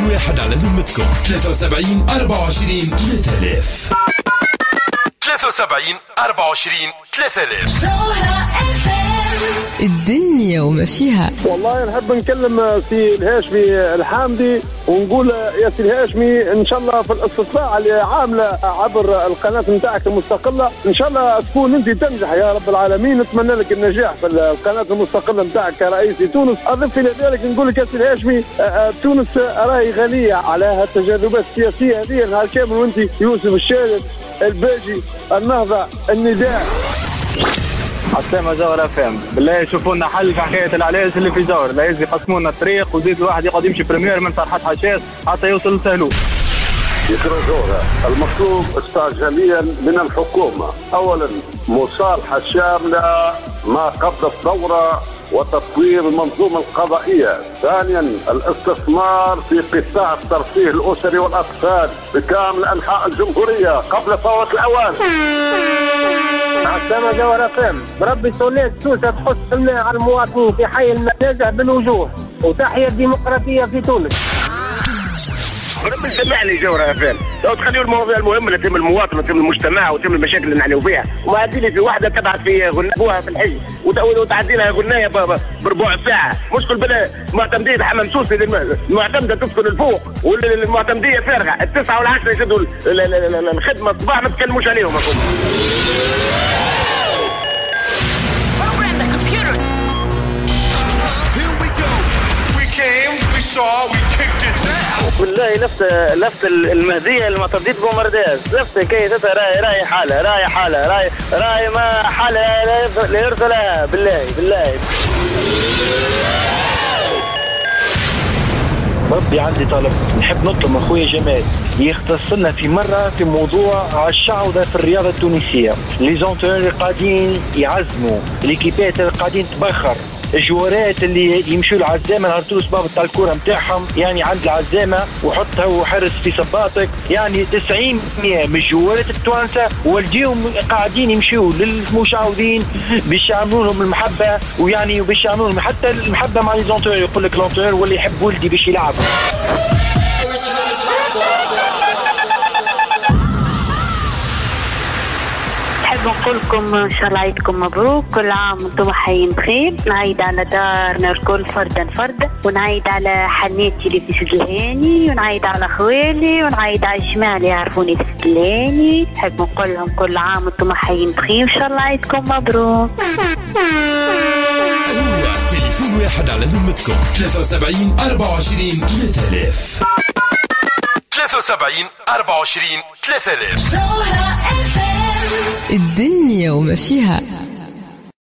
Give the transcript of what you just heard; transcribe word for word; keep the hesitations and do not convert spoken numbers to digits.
تليفون واحد على ذمتكم ثلاثة وسبعين أربعة وعشرين ثلاثة آلاف ثلاثة وسبعين أربعة وعشرين ثلاثة آلاف. الدنيا وما فيها. والله نحب نكلم سي الهاشمي الحامدي ونقول يا سي الهاشمي ان شاء الله في الاستطلاع اللي عامله عبر القناه نتاعك المستقله ان شاء الله تكون انت تنجح يا رب العالمين. نتمنى لك النجاح في القناه المستقله نتاعك كرئيس تونس. اضف الى ذلك نقول لك يا سي الهاشمي تونس راهي غنيه على التجاذبات السياسيه هذه نهار كامل وانت يوسف الشارد الباجي النهضه النداء. عسلامة زهرة فهم بالله يشوفوا لنا حل في حكاية العلاج اللي في زهر لا يزي يقسموا لنا الطريق وزيد الواحد يقعد يمشي بريمير من فرحة حشاش حتى يوصل لسهلو. يقرأ زهرة المطلوب استعجاليا من الحكومة أولا مصالحة شاملة ما قبل الثورة وتطوير المنظومة القضائية. ثانيا الاستثمار في قطاع الترفيه الأسري والأطفال بكامل أنحاء الجمهورية قبل فوات الأوان. عسلامة جوهرة فهم بربي سوليت سوسة تحط لنا على المواطنين في حي المنازع بالوجوه وتحيا الديمقراطية في تونس. ربي سمعني جوهرة فهم لو تخليوا المواضيع المهمة اللي تهم المواطن وتهم المجتمع وتهم المشاكل اللي نعنيوا فيها وما عديلي في واحدة تبعت في غنابوها في الحج وتعدي لها غناية بربع ساعة. مشكل بلا معتمدية حمام سوسي المعتمدة تسكن الفوق والمعتمدية فارغة التسعة والعشرة يشدوا الخدمة الصباح ما تكلموش عليهم أكم. بالله لفت لفت المهدية المعتمدية تقوم مرداز لفت كي تتا راي راي حالة راي حالة راي راي ما حالة لا يرسلها بالله بالله. ربي عندي طلب نحب نطلب اخويا جمال يختص لنا في مره في موضوع الشعوذه في الرياضه التونسيه. لي زونتور قاعدين يعزموا ليكيبات قاعدين تبخر الجوارات اللي يمشوا العزامه نهار تونس باب تاع الكوره نتاعهم يعني عند العزامه وحطها وحرس في صباطك يعني تسعين بالمئة من الجوارات التوانسه والديهم قاعدين يمشوا للمشعوذين باش يعملوا لهم المحبه ويعني باش يعملوا لهم حتى المحبه مع لي زونتور. يقول لك لونتور واللي يحب ولدي باش يلعب. نقول لكم ان شاء الله عيدكم مبروك كل عام وانتم حيين بخير. نعيد على دارنا الكل فردا فردا ونعيد على حنيتي اللي في سدلاني ونعيد على خوالي ونعيد على الجماعه اللي يعرفوني في سدلاني. نحب نقول لهم كل عام وانتم حيين بخير وان شاء الله عيدكم مبروك. هو تليفون واحد على ذمتكم ثلاثة وسبعين أربعة وعشرين ثلاثة آلاف ثلاثة وسبعين أربعة وعشرين ثلاثة آلاف. الدنيا وما فيها.